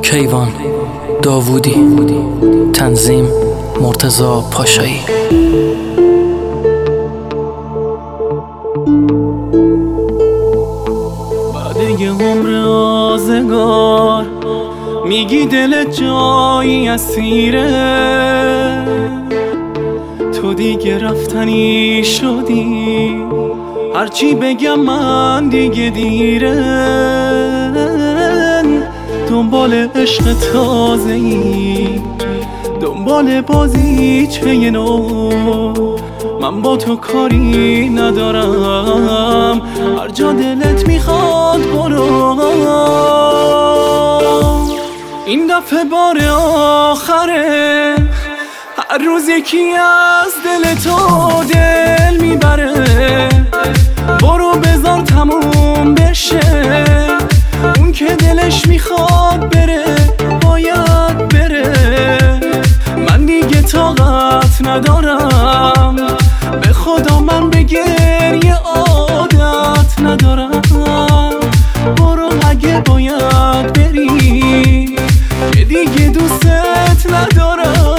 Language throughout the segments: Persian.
کیوان داوودی، تنظیم مرتضی پاشایی. بعد یه عمر آزگار میگی دلت جایی اسیره، تو دیگه رفتنی شدی، هرچی بگم من دیگه دیره. دنبال عشق تازه‌ای، دنبال بازیچه نو، من با تو کاری ندارم، هر جا دلت میخواد برو. این دفعه بار آخره، هر روز یکی از دل تو دل میبره، برو بذار تموم بشه، اون که دلش میخواد بره باید بره. من دیگه طاقت ندارم، به خدا من به گریه عادت ندارم. برو اگه باید بری، که دیگه دوستت ندارم.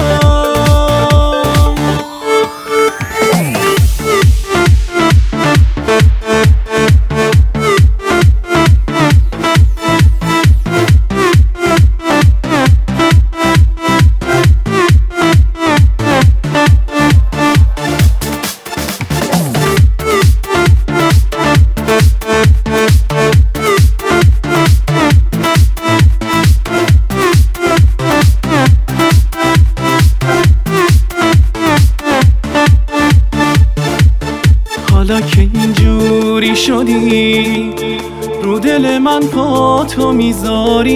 حالا که اینجوری شدی، رو دل من پا تو میذاری،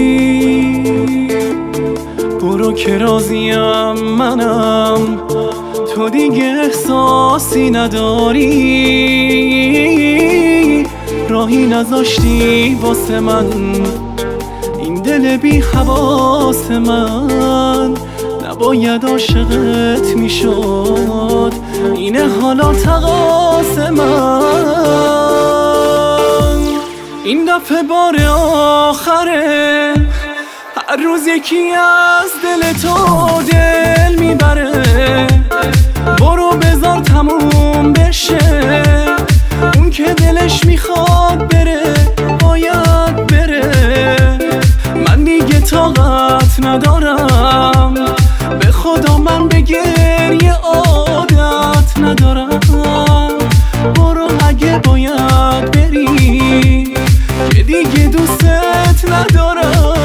برو که راضیم منم، تو دیگه احساسی نداری. راهی نذاشتی واسه من، این دل بی حواس من نباید عاشقت میشد، اینه حالا تقاص من. این دفعه بار آخره، هر روز یکی از دل تو دل میبره، برو بذار تموم بشه، اون که دلش میخواد بره باید بره. من دیگه طاقت ندارم، به خدا من به گریه عادت ندارم. برو اگه باید بری، که دیگه دوستت ندارم.